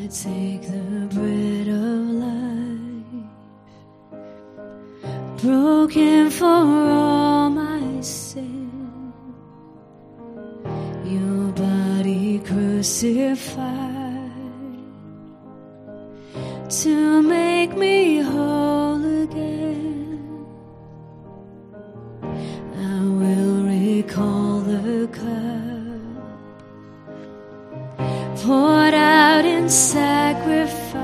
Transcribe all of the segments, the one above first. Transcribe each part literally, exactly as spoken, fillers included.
take the bread of life, broken for all my sin, your body crucified to make me whole again. I will recall the cup poured out in sacrifice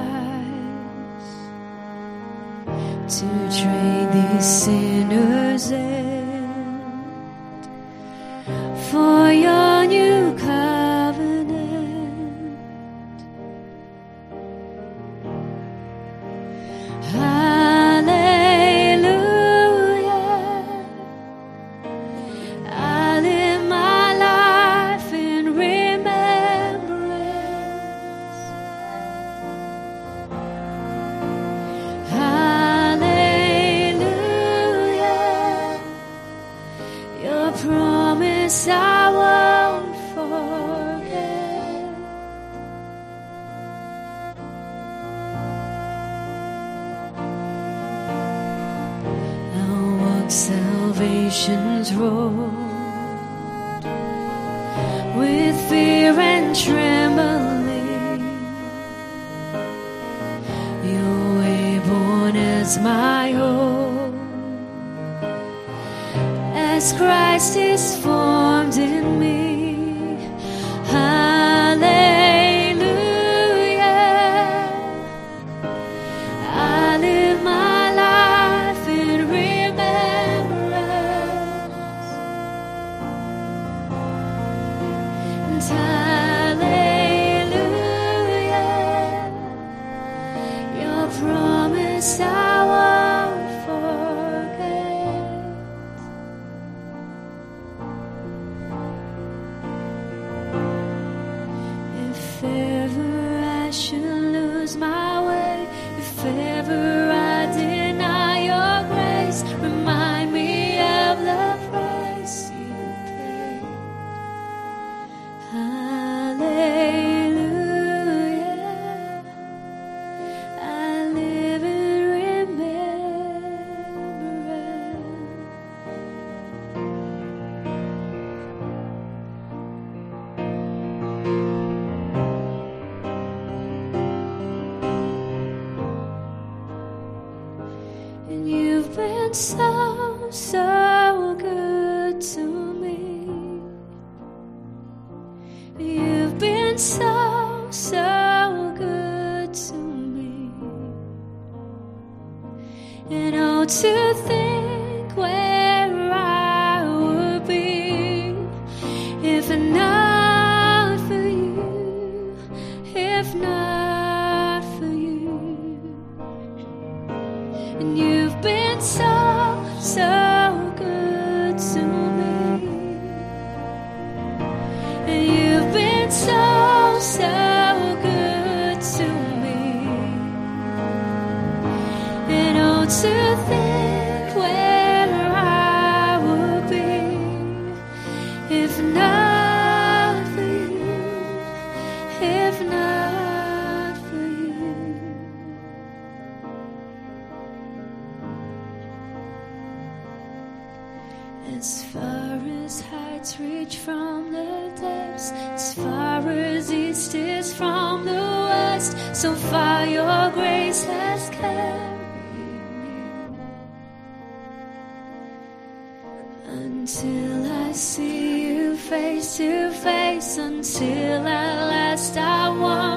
to trade these sinners in for your new covenant. Hallelujah, I live my life in remembrance. Hallelujah, your promise I won't forget. I'll walk salvation's road with fear and trembling, your way born as my own, as Christ is formed in me. Hallelujah, I live my life in remembrance. And hallelujah, your promise I won't forget. If ever I should lose my way, if ever I deny your grace, remind me of the price you paid. Hallelujah, I live in remembrance. And you've been so, so good to me. You've been so, so good to me. And oh, to think where I would be if not for you, if not for you. And you've been so, so good to me. And you've been so, so good to me. And oh, to think where I would be if not for you, if not for you. As far as heights reach from the depths, as far as east is from the west, so far your grace has carried me, until I see you face to face, until at last I want